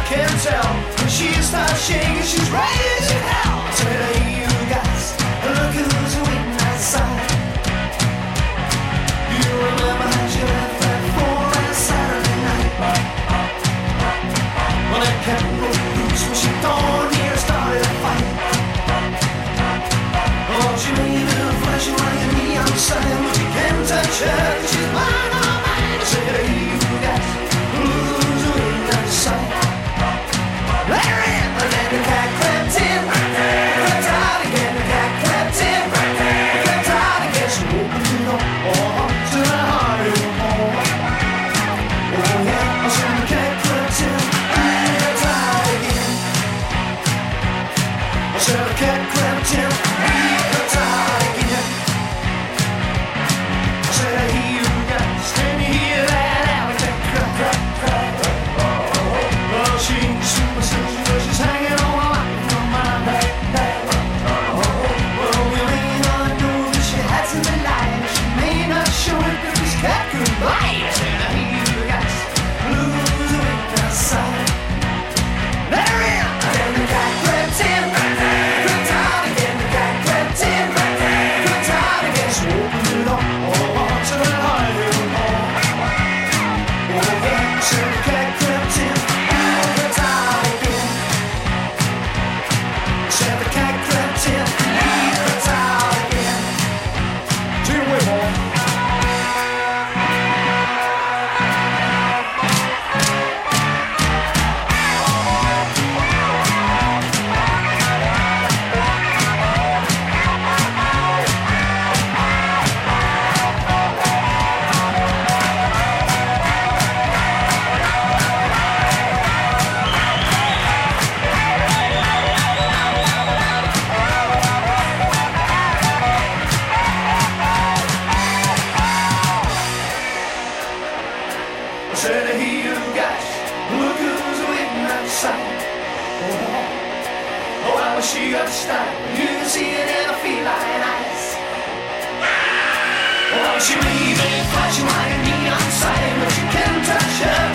can tell. When she starts shaking, she's ready to hell. I said, hey, you guys, look who's waiting outside. You remember how she left that for last Saturday night? Well, that cat broke loose when she darn near started a fight. Oh, she made a flashing like a neon sign, but you can't touch her 'cause she's mine, oh mine. I said, hey, you guys, who's waiting outside? Let her in, and then the cat crept in. Crept out again, the cat crept in. Crept out again, she opened it up, oh, to the heart of the home. Oh yeah, I said the cat crept in. Crept out again. I said the cat crept in. Crept out again. I said I hear you guys, can you hear that alley cat crap, crap, crap? Well, she ain't superstitious, but she's hanging on my life from my back. Well, you may not know that she had something lying. She may not show it, but this cat could bite. I said I hear you guys, blues waiting outside. Let her in, and then the cat crept in. Crept out again, the cat crept in. Crept out again, she opened it up, oh, to the heart of the home. Oh yeah, so the cat crept in. Crept out again. Said the cat crept in. Crept out again. Take it away, boy. I said, hey, you guys, look who's waiting outside. Oh, how she got the style. You can see it in her feline eyes. Oh, she may be flashing like a neon sign, but you can't touch her.